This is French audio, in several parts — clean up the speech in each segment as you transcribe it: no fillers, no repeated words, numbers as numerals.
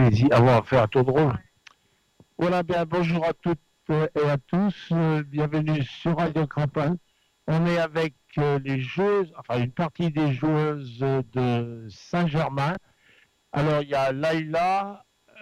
allez-y, avant on va faire un tour de rôle. Voilà, bien, bonjour à toutes et à tous. Bienvenue sur Radio Crapin. On est avec les joueuses, enfin une partie des joueuses de Saint-Germain. Alors, il y a Laïla,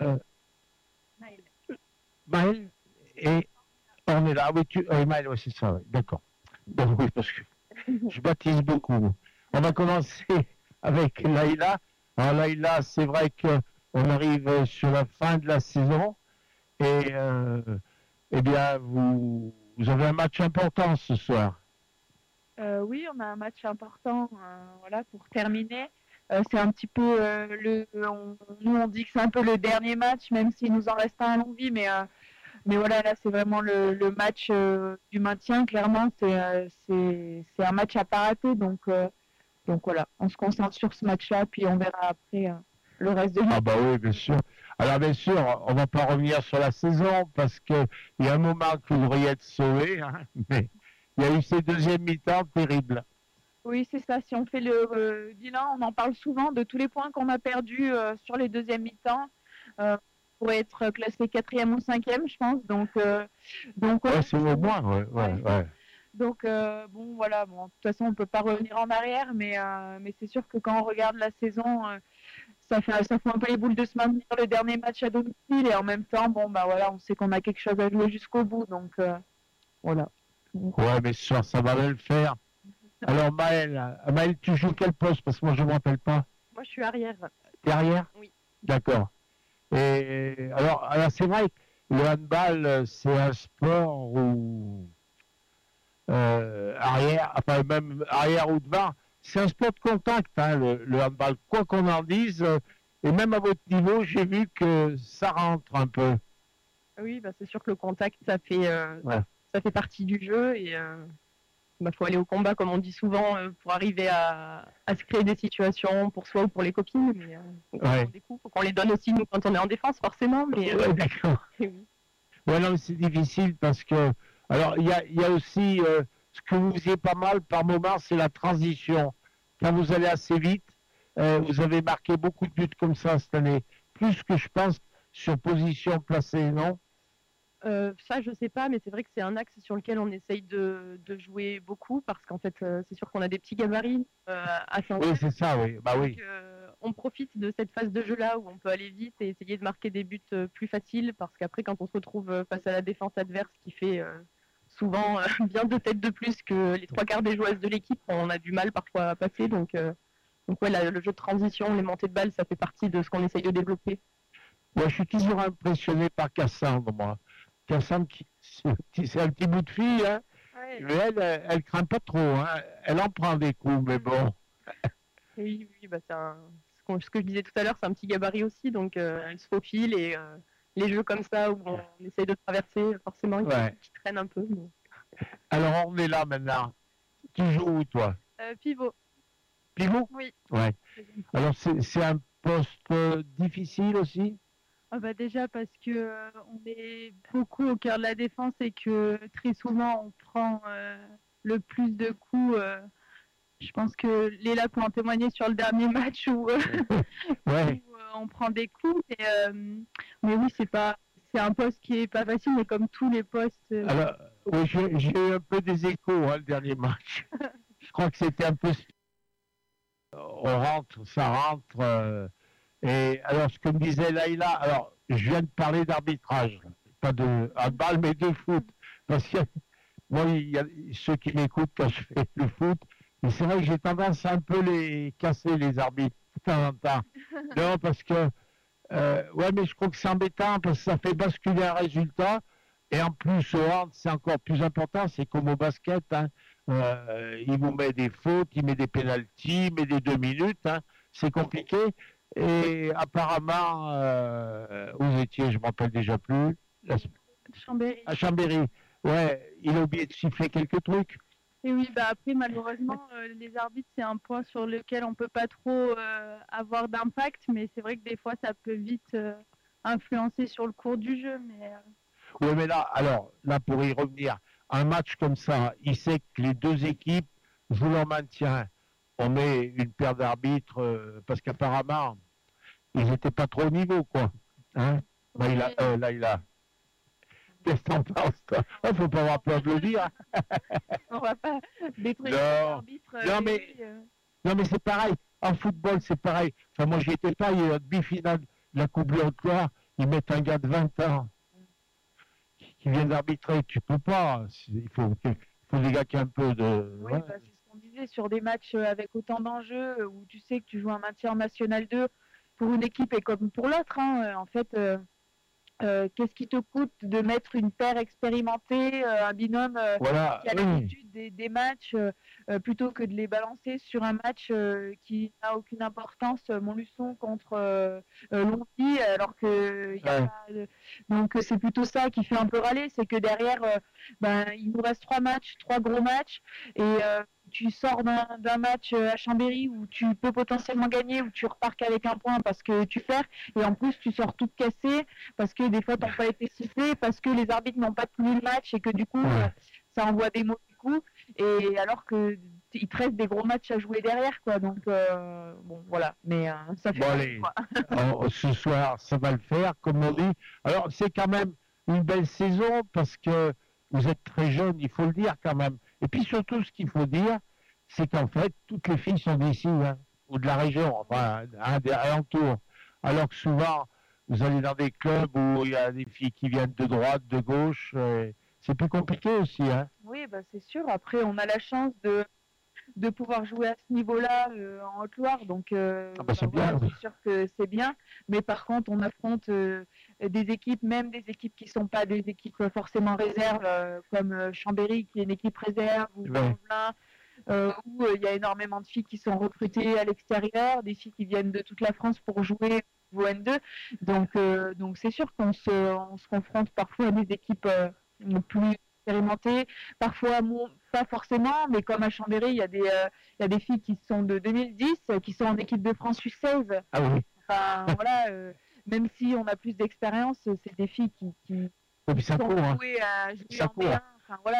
Maëlle et Ornella. Ah oui, Maëlle, oui, c'est ça, oui. D'accord. Donc, oui, parce que je baptise beaucoup. On va commencer avec Laïla. Alors, Laïla, c'est vrai qu'on arrive sur la fin de la saison et eh bien, vous avez un match important ce soir. Oui, on a un match important voilà, pour terminer. C'est un petit peu nous on dit que c'est un peu le dernier match, même s'il nous en reste un à Longwy, mais voilà, là c'est vraiment le match du maintien. Clairement, c'est un match à pas rater, donc voilà, on se concentre sur ce match-là, puis on verra après le reste de Ah bah oui, bien sûr. Alors bien sûr, on va pas revenir sur la saison parce que il y a un moment que vous devriez être sauvé, hein, mais il y a eu ces deuxièmes mi-temps terribles. Oui, c'est ça. Si on fait le bilan, on en parle souvent de tous les points qu'on a perdus sur les deuxièmes mi-temps. Pour être classé 4e ou 5e, je pense. Donc ouais, c'est au moins, ouais. Donc bon, voilà. Bon, de toute façon, on peut pas revenir en arrière, mais c'est sûr que quand on regarde la saison, ça fait un peu les boules de se maintenir le dernier match à domicile et en même temps, bon bah voilà, on sait qu'on a quelque chose à jouer jusqu'au bout, donc voilà. Ouais, mais ça va le faire. Alors Maëlle, tu joues quel poste? Parce que moi je ne me rappelle pas. Moi, je suis arrière. T'es arrière? Oui. D'accord. Et alors c'est vrai que le handball, c'est un sport où arrière, enfin même arrière ou devant, c'est un sport de contact, hein, le handball. Quoi qu'on en dise, et même à votre niveau, j'ai vu que ça rentre un peu. Oui, bah, c'est sûr que le contact, ça fait partie du jeu et faut aller au combat, comme on dit souvent, pour arriver à se créer des situations pour soi ou pour les copines. Mais des coups, faut qu'on les donne aussi, nous, quand on est en défense, forcément. Mais, d'accord. Oui. Ouais, non, c'est difficile parce que. Alors, il y a aussi. Ce que vous faisiez pas mal par moment, c'est la transition. Quand vous allez assez vite, vous avez marqué beaucoup de buts comme ça cette année. Plus que je pense sur position placée, non? Ça, je sais pas, mais c'est vrai que c'est un axe sur lequel on essaye de jouer beaucoup parce qu'en fait, c'est sûr qu'on a des petits gabarits à Saint-Germain. Oui, c'est ça, oui. Bah oui. Donc, on profite de cette phase de jeu-là où on peut aller vite et essayer de marquer des buts plus faciles parce qu'après, quand on se retrouve face à la défense adverse qui fait souvent bien 2 têtes de plus que les 3/4 des joueuses de l'équipe, on a du mal parfois à passer. Donc ouais, le jeu de transition, les montées de balles, ça fait partie de ce qu'on essaye de développer. Ouais, je suis toujours impressionné par Cassandre, moi. Cassandre, c'est un petit bout de fille, hein. Ouais. Mais elle craint pas trop, hein. Elle en prend des coups, mais bon. Oui, bah ce que je disais tout à l'heure, c'est un petit gabarit aussi, donc elle se faufile et les jeux comme ça où on essaye de traverser, forcément, qui traînent un peu. Mais... Alors, on est là maintenant. Tu joues où, toi? Pivot. Pivot? Oui. Ouais. Alors, c'est un poste difficile aussi? Ah bah déjà parce que on est beaucoup au cœur de la défense et que très souvent on prend le plus de coups. Je pense que Léla peut en témoigner sur le dernier match où, où on prend des coups. Mais oui, c'est un poste qui est pas facile, mais comme tous les postes. Alors, oui, j'ai eu un peu des échos le dernier match. Je crois que c'était un peu. On rentre, ça rentre. Et alors, ce que me disait Laïla, alors, je viens de parler d'arbitrage, pas de handball, mais de foot. Parce que moi, il y a ceux qui m'écoutent quand je fais le foot, et c'est vrai que j'ai tendance à un peu les casser, les arbitres, de temps en temps. Non, parce que, ouais, mais je crois que c'est embêtant, parce que ça fait basculer un résultat. Et en plus, au hand, c'est encore plus important, c'est comme au basket, hein. Il vous met des fautes, il met des pénaltys, il met des 2 minutes, hein. C'est compliqué. Et apparemment, vous étiez, je ne me rappelle déjà plus. Chambéry. À Chambéry. Ouais, il a oublié de siffler quelques trucs. Et oui, bah après, malheureusement, les arbitres, c'est un point sur lequel on ne peut pas trop avoir d'impact, mais c'est vrai que des fois, ça peut vite influencer sur le cours du jeu. Oui, mais là, alors, là, pour y revenir, un match comme ça, il sait que les deux équipes jouent leur maintien. On met une paire d'arbitres, parce qu'apparemment, ils n'étaient pas trop au niveau, quoi. Hein? Laïla, qu'est-ce que t'en penses, toi? Il faut pas avoir peur de le dire. On va pas détruire Non. l'arbitre. Non, mais c'est pareil. En football, c'est pareil. Enfin, moi, j'y étais pas. Il y a une demi-finale de la Coupe Léopold. Ils mettent un gars de 20 ans qui vient d'arbitrer. Tu peux pas. Il faut des gars qui ont un peu de. Oui, Ouais. bah, c'est ce qu'on disait sur des matchs avec autant d'enjeux où tu sais que tu joues un maintien en National 2 pour une équipe et comme pour l'autre. Hein, en fait, qu'est-ce qui te coûte de mettre une paire expérimentée, un binôme Voilà. qui a l'habitude des matchs, plutôt que de les balancer sur un match qui n'a aucune importance, Montluçon contre Longwy, alors que y a Ouais. pas donc c'est plutôt ça qui fait un peu râler, c'est que derrière, il nous reste 3 gros matchs, et tu sors d'un match à Chambéry où tu peux potentiellement gagner, où tu repars qu'avec un point parce que tu perds, et en plus tu sors toute cassée parce que des fois tu n'as pas été sifflé, parce que les arbitres n'ont pas tenu le match et que du coup ça envoie des mauvais coups, et alors que il te reste des gros matchs à jouer derrière, quoi. Donc bon, voilà, mais ça fait Bon, allez, ce soir, ça va le faire, comme on dit. Alors, c'est quand même une belle saison parce que vous êtes très jeune, il faut le dire quand même. Et puis surtout, ce qu'il faut dire, c'est qu'en fait, toutes les filles sont d'ici, hein, ou de la région, enfin, des alentours. Alors que souvent, vous allez dans des clubs où il y a des filles qui viennent de droite, de gauche. C'est plus compliqué aussi, hein. Oui, bah, c'est sûr. Après, on a la chance de pouvoir jouer à ce niveau-là en Haute-Loire, donc C'est bien. c'est sûr que c'est bien, mais par contre on affronte des équipes, même des équipes qui ne sont pas des équipes forcément réserves, comme Chambéry qui est une équipe réserve, ou Vanvelin, où il y a énormément de filles qui sont recrutées à l'extérieur, des filles qui viennent de toute la France pour jouer au N2, donc c'est sûr qu'on se confronte parfois à des équipes plus expérimentées, parfois pas forcément, mais comme à Chambéry, il y a des filles qui sont de 2010, qui sont en équipe de France U16. Ah oui. Enfin, voilà, même si on a plus d'expérience, c'est des filles qui ça sont court, hein. jouées en B1. Enfin, voilà,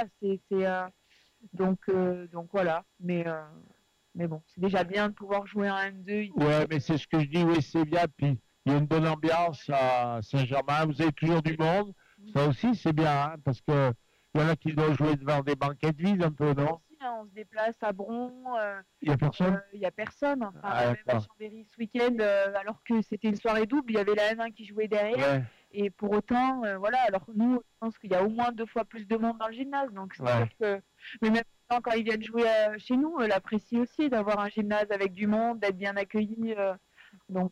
donc voilà, mais bon, c'est déjà bien de pouvoir jouer en M2. Ouais, mais c'est ce que je dis, oui, c'est bien. Puis il y a une bonne ambiance à Saint-Germain. Vous avez toujours du monde. Ça aussi, c'est bien, hein, parce que il y en a qui doivent jouer devant des banquettes vides un peu, non? On se déplace à Bron. Il n'y a personne? Il n'y a personne. Enfin, même à Chambéry ce week-end, alors que c'était une soirée double, il y avait la N1 qui jouait derrière. Ouais. Et pour autant, voilà, alors nous, je pense qu'il y a au moins 2 fois plus de monde dans le gymnase. Donc c'est sûr que. Mais même quand ils viennent jouer chez nous, l'apprécient aussi d'avoir un gymnase avec du monde, d'être bien accueillis. Donc.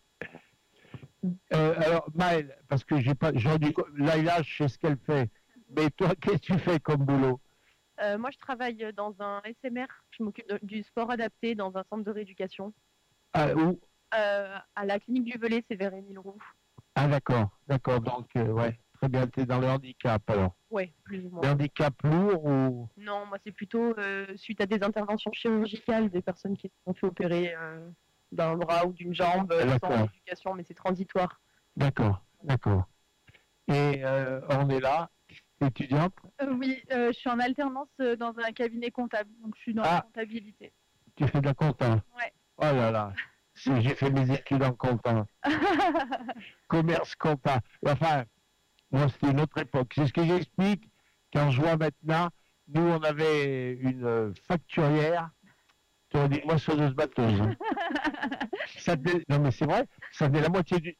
Alors, Maëlle, parce que Laïla, je sais ce qu'elle fait. Mais toi, qu'est-ce que tu fais comme boulot? Moi, je travaille dans un SMR. Je m'occupe du sport adapté dans un centre de rééducation. Où? À la clinique du Velay, c'est vers Émile-Roux. Ah, d'accord. Donc, ouais, très bien. Tu es dans le handicap, alors? Oui, plus ou moins. Le handicap lourd ou? Non, moi, c'est plutôt suite à des interventions chirurgicales, des personnes qui se sont fait opérer d'un bras ou d'une jambe sans rééducation, mais c'est transitoire. D'accord. Et on est là, étudiante? Oui, je suis en alternance dans un cabinet comptable, donc je suis dans la comptabilité. Tu fais de la compta? Ouais. Oh là là, j'ai fait mes études en compta. Commerce compta. Enfin, moi c'était une autre époque. C'est ce que j'explique quand je vois maintenant. Nous, on avait une facturière, tu aurais dit moissonneuse batteuse. Non mais c'est vrai, ça faisait la moitié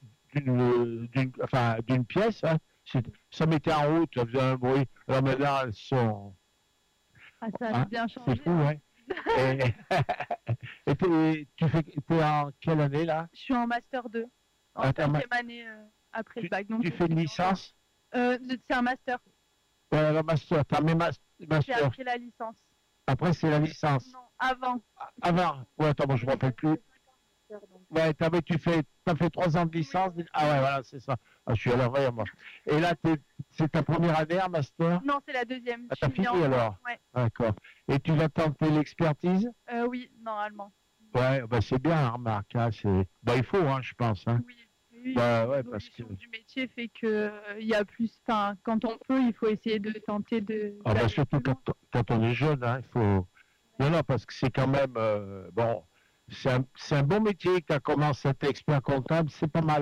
d'une pièce. Hein. Ça mettait en route, ça faisait un bruit. Alors maintenant, elles sont... Ah, ça a bien changé. C'est fou, ouais. Et t'es en quelle année, là? Je suis en Master 2, en 5e année après le bac. Donc tu fais une licence? C'est un Master. Ouais, le Master, t'as mes Master. J'ai après la licence. Après, c'est la licence? Non, avant. Avant? Ouais, attends, moi, je ne me rappelle plus. Ouais, t'as fait 3 ans de licence. Ah ouais, voilà, c'est ça. Ah, je suis à l'envers, moi. Et là, c'est ta première année en master? Non, c'est la 2e. Ah, t'as fini alors? Ouais. D'accord. Et tu vas tenter l'expertise? Oui, normalement. Ouais, bah c'est bien, remarque. Hein, il faut, hein, je pense. Hein. Oui. Ouais, parce que du métier fait que il y a plus. Enfin, quand on peut, il faut essayer de tenter de. Surtout quand on est jeune, hein, il faut. Non, parce que c'est quand même bon. C'est un bon métier quand on commence à être expert comptable, c'est pas mal. Hein. Oui,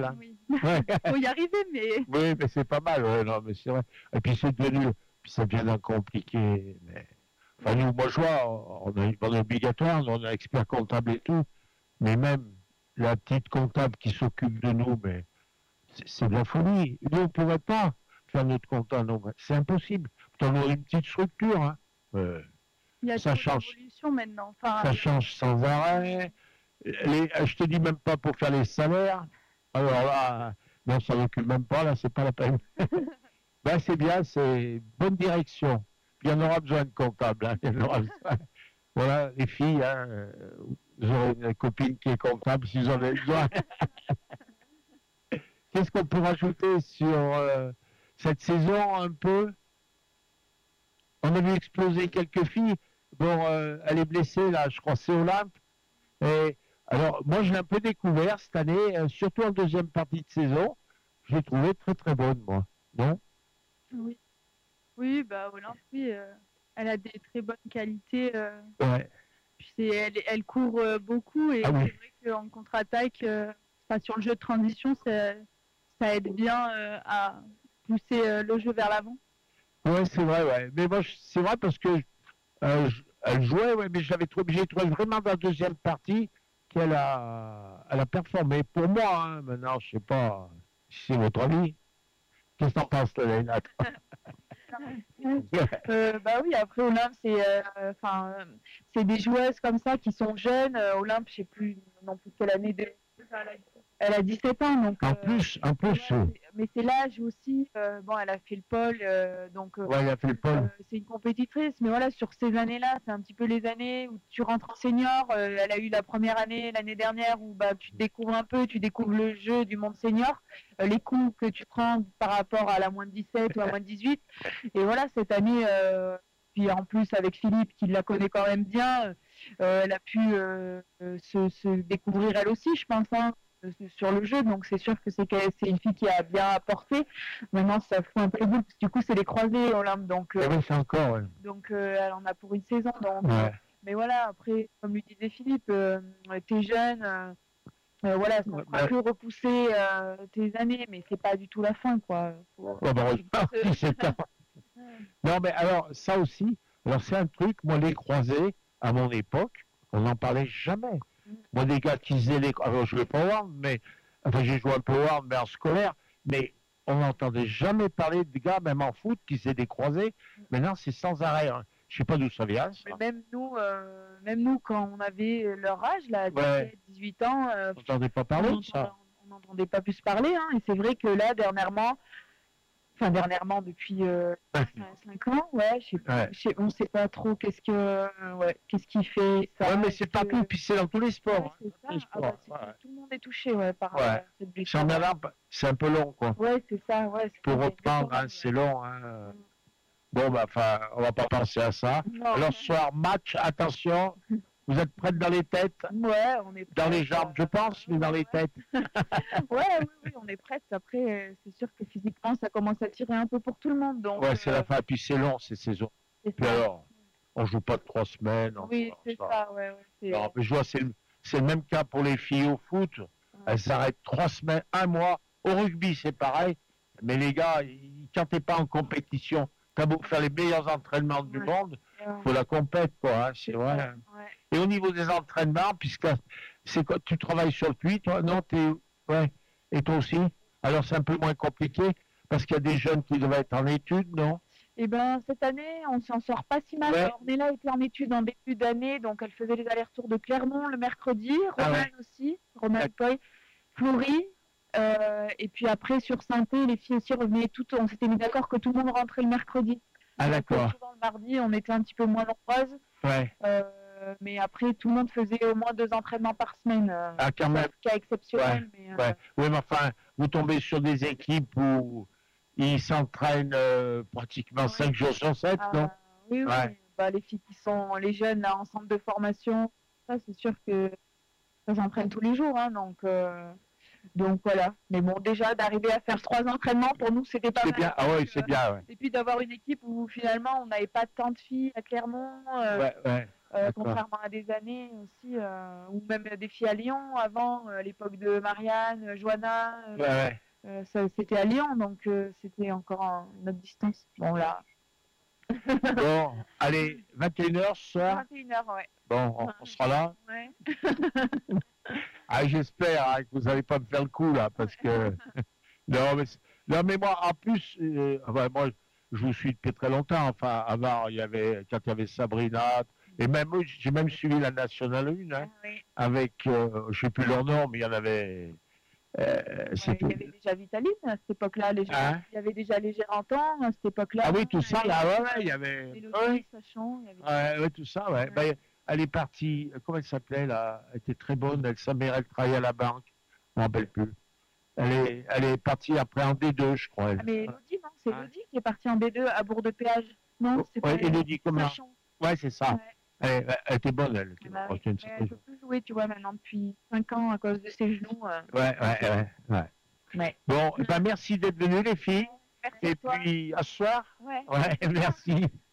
Ouais. Faut y arriver, mais... Oui, mais c'est pas mal, ouais, non, mais c'est vrai. Et puis puis ça devient compliqué. Mais... Enfin, nous, moi, je vois, on a une bande obligatoire, on a expert comptable et tout, mais même la petite comptable qui s'occupe de nous, mais c'est de la folie. Nous, on ne pourrait pas faire notre compta, non, c'est impossible. Pourtant, on a une petite structure, hein. Il y a Ça trop change. d'évolution maintenant. Enfin, Ça change sans arrêt. Je te dis même pas pour faire les salaires. Alors là, non, ça n'occupe même pas, là, c'est pas la peine. Ben, c'est bien, c'est bonne direction. Puis il y en aura besoin de comptables. Hein. Il y en aura besoin. Voilà, les filles, hein, vous aurez une copine qui est comptable si vous en avez besoin. Qu'est-ce qu'on peut rajouter sur cette saison un peu? On a vu exploser quelques filles. Bon, elle est blessée, là, je crois, c'est Olympe. Et alors, moi, je l'ai un peu découvert cette année, surtout en deuxième partie de saison. Je l'ai trouvée très, très bonne, moi. Non? oui. Oui, bah Olympe, oui, elle a des très bonnes qualités. Ouais. Puis elle court beaucoup et Ah oui. c'est vrai qu'en contre-attaque, sur le jeu de transition, ça aide bien à pousser le jeu vers l'avant. Ouais, c'est vrai, ouais. Mais moi, c'est vrai parce que elle jouait, ouais, mais j'ai trouvé vraiment dans la deuxième partie qu'elle elle a performé. Pour moi, hein, maintenant, je sais pas si c'est votre avis. Qu'est-ce que t'en penses, Léna? Bah oui, après Olympe, c'est des joueuses comme ça qui sont jeunes. Olympe, je sais plus non plus quelle année elle a 17 ans, donc. En plus. Mais c'est l'âge aussi. Bon, elle a fait le pôle, donc. Ouais, elle a fait le pôle. C'est une compétitrice, mais voilà, sur ces années-là, c'est un petit peu les années où tu rentres en senior. Elle a eu la première année, l'année dernière, où bah, tu découvres un peu, tu découvres le jeu du monde senior, les coups que tu prends par rapport à la moins de 17 ou à moins de 18. Et voilà, cette année, puis en plus avec Philippe, qui la connaît quand même bien, elle a pu se découvrir elle aussi, je pense, hein, sur le jeu. Donc c'est sûr que c'est une fille qui a bien apporté. Maintenant, ça fout un peu les boules, parce que du coup, c'est les croisés Olympe. Donc, oui, c'est encore. Ouais. Donc elle en a pour une saison. Donc, ouais. Mais voilà, après, comme lui disait Philippe, t'es jeune. Voilà, ça ne fera que repousser tes années, mais c'est pas du tout la fin, quoi. Non, mais alors, ça aussi, alors c'est un truc, moi, les croisés, à mon époque, on n'en parlait jamais. Moi, des gars qui faisaient les... Alors, je jouais pas au hand, mais... Enfin, j'ai joué un peu au hand, mais en scolaire, mais on n'entendait jamais parler de gars, même en foot, qui faisaient des croisés. Maintenant, c'est sans arrêt. Hein. Je sais pas d'où ça vient, ça. Mais même nous, quand on avait leur âge, là, 17, 18 ans... on n'entendait pas parler de ça. On n'entendait pas plus parler, hein. Et c'est vrai que là, dernièrement, depuis 5 ans, ouais, on ne sait pas trop qu'est-ce qu'il fait. Ça, ouais, mais c'est pas tout, puis c'est dans tous les sports. Ouais, c'est ça. Tout le monde est touché par cette blessure. C'est un peu long, quoi. Ouais, c'est ça. Ouais, pour reprendre, hein, c'est long. Hein. Bon, bah, on va pas penser à ça. Non. Alors, ce soir, match, attention. Vous êtes prêtes dans les têtes? Ouais, on est prêtes. Dans les jambes, je pense, mais dans les têtes. oui, on est prêtes. Après, c'est sûr que physiquement, ça commence à tirer un peu pour tout le monde. Donc, ouais, c'est la fin. Puis c'est long, ces saisons. Puis alors, on joue pas de 3 semaines. Oui, c'est ça. Alors, je vois, c'est le même cas pour les filles au foot. Elles s'arrêtent 3 semaines, 1 mois. Au rugby, c'est pareil. Mais les gars, quand t'es pas en compétition, t'as beau faire les meilleurs entraînements du monde, faut la compète, quoi. Hein, c'est vrai. Ouais. Et au niveau des entraînements, puisque c'est quoi, tu travailles sur le puits, toi? Non, ouais. Et toi aussi? Alors c'est un peu moins compliqué parce qu'il y a des jeunes qui doivent être en études, non? Eh ben cette année, on s'en sort pas si mal. Ouais. Ornella était en études en début d'année, donc elle faisait les allers-retours de Clermont le mercredi. Romane aussi, Romane Poy, Florie. Et puis après sur Saint-Thé, les filles aussi revenaient toutes. On s'était mis d'accord que tout le monde rentrait le mercredi. Ah d'accord. Souvent le mardi, on était un petit peu moins nombreuses. Ouais. Mais après, tout le monde faisait au moins 2 entraînements par semaine. Ah quand même. Cas exceptionnel. Ouais. Oui, mais enfin, vous tombez sur des équipes où ils s'entraînent pratiquement 5 jours sur 7, non? Oui. Bah, les filles qui sont les jeunes là, en centre de formation, ça c'est sûr que ça s'entraîne tous les jours, hein, donc voilà. Mais bon, déjà d'arriver à faire 3 entraînements pour nous c'était pas mal. Bien. Ah c'est bien. Ouais. Et puis d'avoir une équipe où finalement on n'avait pas tant de filles à Clermont. contrairement à des années aussi, ou même des filles à Lyon avant, à l'époque de Marianne, Johanna, c'était à Lyon, donc c'était encore une autre distance. Bon, là. Bon, allez, 21h ce soir. 21h, ouais. Bon, on sera là. Ouais. Ah, j'espère hein, que vous n'allez pas me faire le coup là, parce que non, mais moi, en plus, moi, je vous suis depuis très longtemps. Enfin, avant, quand il y avait Sabrina, et même j'ai même suivi la Nationale 1, hein, avec, je ne sais plus leur nom, mais il y en avait. Il y avait déjà Vitaline à cette époque-là, il y avait déjà les Gérantons à cette époque-là. Ah oui, tout ça, là, il y avait. Mélodie, Sachon, il y avait. Ouais, tout ça, ouais. Ben, elle est partie, comment elle s'appelait là? Elle était très bonne, sa mère, elle travaillait à la banque, je ne me rappelle plus. Elle est partie après en D2, je crois. Ah, mais Elodie, non, c'est Elodie qui est partie en B2 à Bourg-de-Péage. Non, c'est pas Elodie, comment? Sachon. Ouais, c'est ça. Ouais. Elle était bonne, elle. Elle ne peut plus jouer, tu vois, maintenant, depuis 5 ans à cause de ses genoux. Ouais. Bon, ben, merci d'être venus, les filles. Merci et puis, à ce soir. Ouais. Merci.